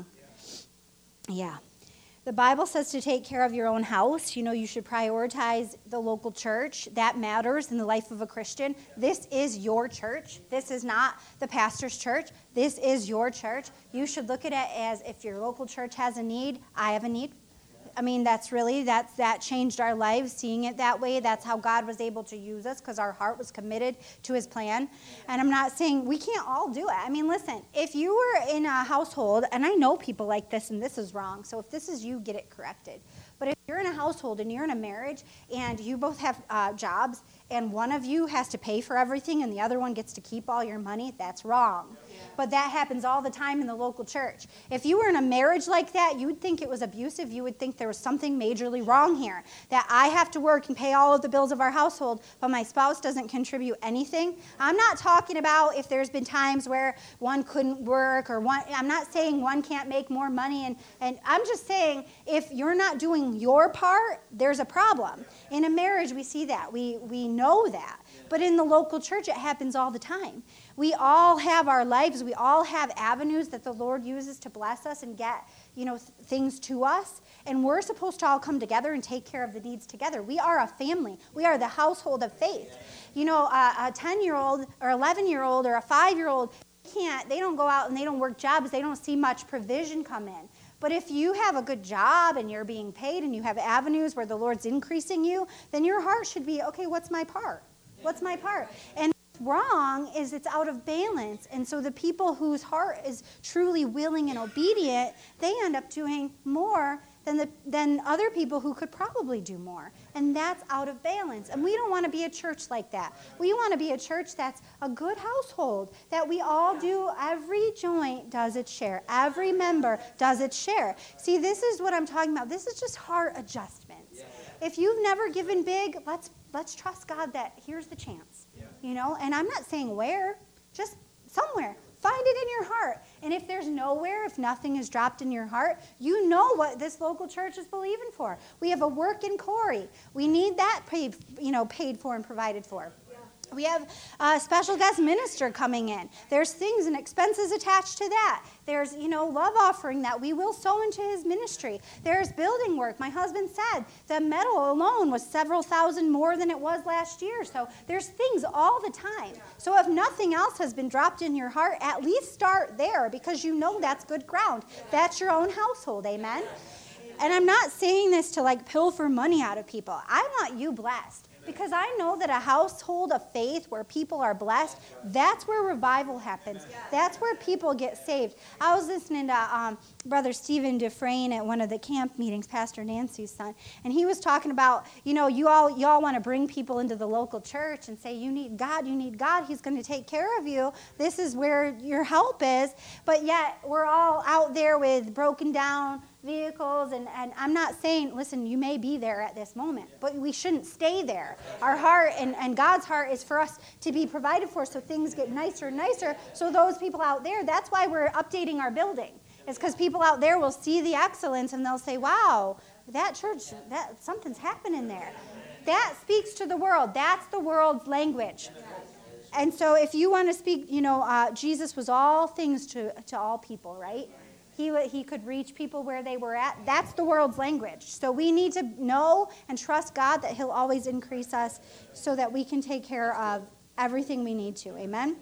Yeah. The Bible says to take care of your own house. You know, you should prioritize the local church. That matters in the life of a Christian. This is your church. This is not the pastor's church. This is your church. You should look at it as if your local church has a need, I have a need. I mean, that's really, that's, that changed our lives, seeing it that way. That's how God was able to use us, because our heart was committed to his plan. And I'm not saying we can't all do it. I mean, listen, if you were in a household, and I know people like this, and this is wrong, so if this is you, get it corrected. But if you're in a household and you're in a marriage and you both have uh, jobs and one of you has to pay for everything and the other one gets to keep all your money, that's wrong. Yeah. But that happens all the time in the local church. If you were in a marriage like that, you would think it was abusive. You would think there was something majorly wrong here, that I have to work and pay all of the bills of our household, but my spouse doesn't contribute anything. I'm not talking about if there's been times where one couldn't work or one, I'm not saying one can't make more money, and, and I'm just saying if you're not doing your part, there's a problem. In a marriage, we see that. We we know that. But in the local church, it happens all the time. We all have our lives. We all have avenues that the Lord uses to bless us and get, you know, th- things to us. And we're supposed to all come together and take care of the needs together. We are a family. We are the household of faith. You know, a, a ten-year-old or eleven-year-old or a five-year-old can't, they don't go out and they don't work jobs. They don't see much provision come in. But if you have a good job and you're being paid and you have avenues where the Lord's increasing you, then your heart should be, okay, what's my part? What's my part? And what's wrong is it's out of balance. And so the people whose heart is truly willing and obedient, they end up doing more than the than other people who could probably do more. And that's out of balance. And we don't want to be a church like that. We want to be a church that's a good household, that we all do, every joint does its share. Every member does its share. See, this is what I'm talking about. This is just heart adjustments. If you've never given big, let's let's trust God that here's the chance. You know, and I'm not saying where, just somewhere. Find it in your heart. And if there's nowhere, if nothing is dropped in your heart, you know what this local church is believing for. We have a work in Corey. We need that paid, you know, paid for and provided for. We have a special guest minister coming in. There's things and expenses attached to that. There's, you know, love offering that we will sow into his ministry. There's building work. My husband said the metal alone was several thousand more than it was last year. So there's things all the time. So if nothing else has been dropped in your heart, at least start there, because you know that's good ground. That's your own household. Amen? And I'm not saying this to like pilfer money out of people. I want you blessed. Because I know that a household of faith where people are blessed, that's where revival happens. That's where people get saved. I was listening to um, Brother Stephen Dufresne at one of the camp meetings, Pastor Nancy's son, and he was talking about, you know, you all you all want to bring people into the local church and say, you need God, you need God, he's going to take care of you. This is where your help is. But yet we're all out there with broken down vehicles, and, and I'm not saying, listen, you may be there at this moment, but we shouldn't stay there. Our heart and, and God's heart is for us to be provided for, so things get nicer and nicer. So those people out there, that's why we're updating our building. It's because people out there will see the excellence and they'll say, wow, that church, that something's happening there. That speaks to the world. That's the world's language. And so if you want to speak, you know, uh, Jesus was all things to, to all people, right? He, he could reach people where they were at. That's the world's language. So we need to know and trust God that he'll always increase us so that we can take care of everything we need to. Amen?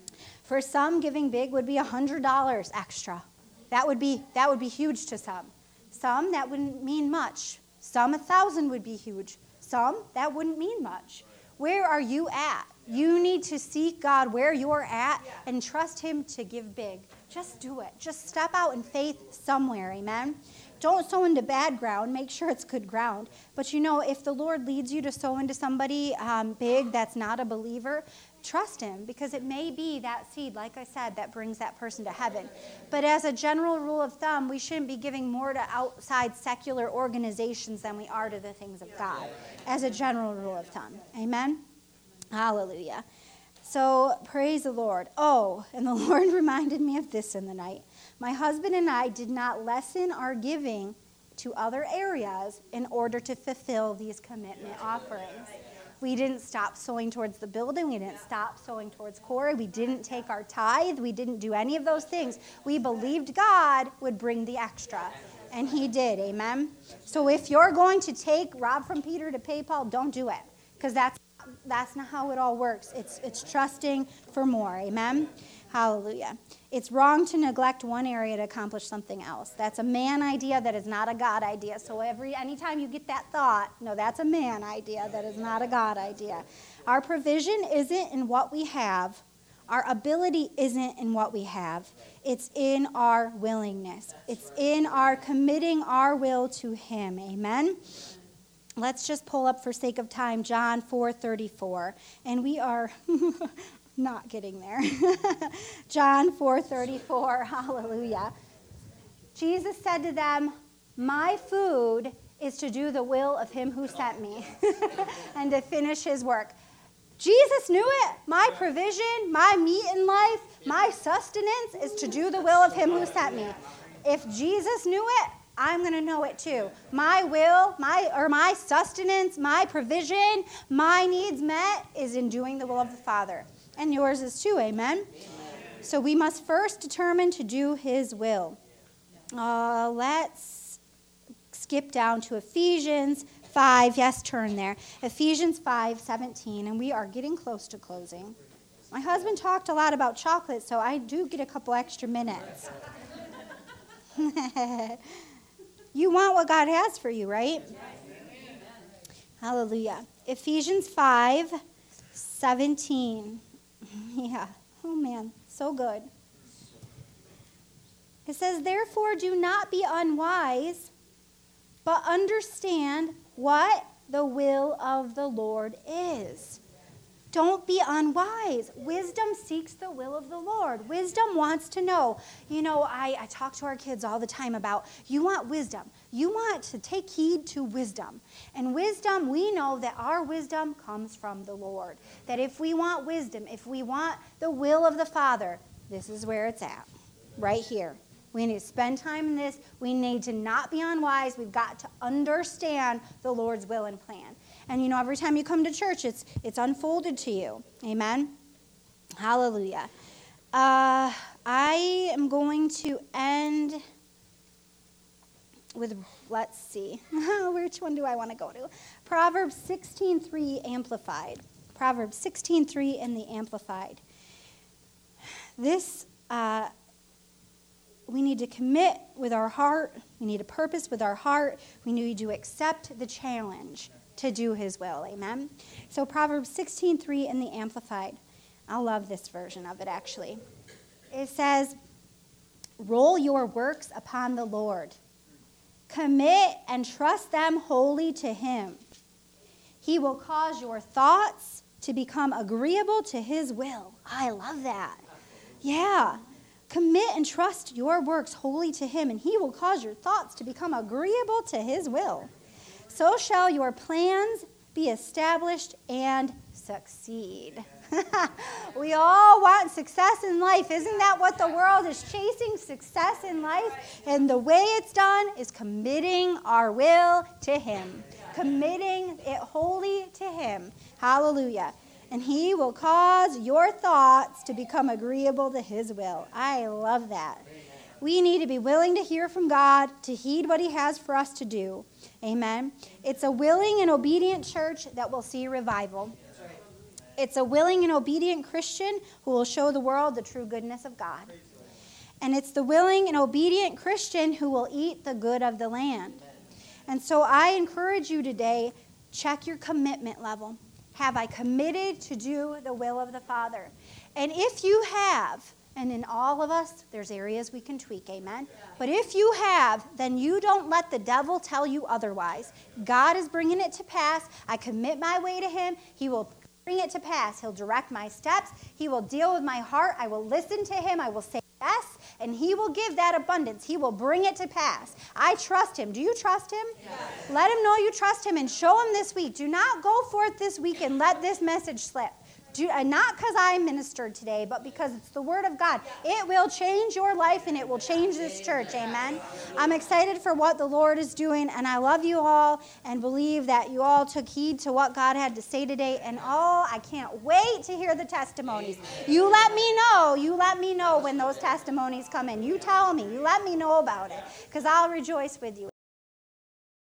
For some, giving big would be one hundred dollars extra. That would be that would be huge to some. Some, that wouldn't mean much. Some, a thousand would be huge. Some, that wouldn't mean much. Where are you at? You need to seek God where you're at and trust him to give big. Just do it. Just step out in faith somewhere, amen? Don't sow into bad ground. Make sure it's good ground. But you know, if the Lord leads you to sow into somebody um, big that's not a believer, trust him, because it may be that seed, like I said, that brings that person to heaven. But as a general rule of thumb, we shouldn't be giving more to outside secular organizations than we are to the things of God, as a general rule of thumb. Amen? Hallelujah. So, praise the Lord. Oh, and the Lord reminded me of this in the night. My husband and I did not lessen our giving to other areas in order to fulfill these commitment offerings. We didn't stop sowing towards the building. We didn't stop sowing towards Corey. We didn't take our tithe. We didn't do any of those things. We believed God would bring the extra, and he did. Amen? So if you're going to take rob from Peter to pay Paul, don't do it, because that's that's not how it all works. It's it's trusting for more. Amen? Hallelujah. It's wrong to neglect one area to accomplish something else. That's a man idea that is not a God idea. So every anytime you get that thought, no, that's a man idea that is not a God idea. Our provision isn't in what we have. Our ability isn't in what we have. It's in our willingness. It's in our committing our will to him. Amen? Let's just pull up, for sake of time, John four thirty-four. And we are not getting there. John four thirty-four, hallelujah. Jesus said to them, my food is to do the will of him who sent me and to finish his work. Jesus knew it. My provision, my meat in life, my sustenance is to do the will of him who sent me. If Jesus knew it, I'm going to know it too. My will, my or my sustenance, my provision, my needs met is in doing the will of the Father. And yours is too, amen? Amen. So we must first determine to do his will. Uh, let's skip down to Ephesians five. Yes, turn there. Ephesians five seventeen, and we are getting close to closing. My husband talked a lot about chocolate, so I do get a couple extra minutes. You want what God has for you, right? Yes. Hallelujah. Ephesians five seventeen. Yeah. Oh, man. So good. It says, therefore, do not be unwise, but understand what the will of the Lord is. Don't be unwise. Wisdom seeks the will of the Lord. Wisdom wants to know. You know, I, I talk to our kids all the time about, you want wisdom. You want to take heed to wisdom. And wisdom, we know that our wisdom comes from the Lord. That if we want wisdom, if we want the will of the Father, this is where it's at, right here. We need to spend time in this. We need to not be unwise. We've got to understand the Lord's will and plan. And, you know, every time you come to church, it's it's unfolded to you. Amen? Hallelujah. Uh, I am going to end with, let's see. Which one do I want to go to? Proverbs sixteen three Amplified. Proverbs sixteen three in the Amplified. This, uh, we need to commit with our heart. We need a purpose with our heart. We need to accept the challenge to do his will. Amen? So Proverbs sixteen three in the Amplified. I love this version of it, actually. It says, roll your works upon the Lord. Commit and trust them wholly to him. He will cause your thoughts to become agreeable to his will. I love that. Yeah. Commit and trust your works wholly to him, and he will cause your thoughts to become agreeable to his will. So shall your plans be established and succeed. We all want success in life. Isn't that what the world is chasing? Success in life. And the way it's done is committing our will to him. Committing it wholly to him. Hallelujah. And he will cause your thoughts to become agreeable to his will. I love that. We need to be willing to hear from God, to heed what he has for us to do. Amen. It's a willing and obedient church that will see revival. It's a willing and obedient Christian who will show the world the true goodness of God. And it's the willing and obedient Christian who will eat the good of the land. And so I encourage you today, check your commitment level. Have I committed to do the will of the Father? And if you have, And in all of us, there's areas we can tweak, amen? But if you have, then you don't let the devil tell you otherwise. God is bringing it to pass. I commit my way to him. He will bring it to pass. He'll direct my steps. He will deal with my heart. I will listen to him. I will say yes, and he will give that abundance. He will bring it to pass. I trust him. Do you trust him? Yes. Let him know you trust him and show him this week. Do not go forth this week and let this message slip. Do, uh, not because I ministered today, but because it's the word of God. It will change your life, and it will change this church. Amen. I'm excited for what the Lord is doing, and I love you all and believe that you all took heed to what God had to say today. And oh, I can't wait to hear the testimonies. You let me know. You let me know when those testimonies come in. You tell me. You let me know about it, because I'll rejoice with you.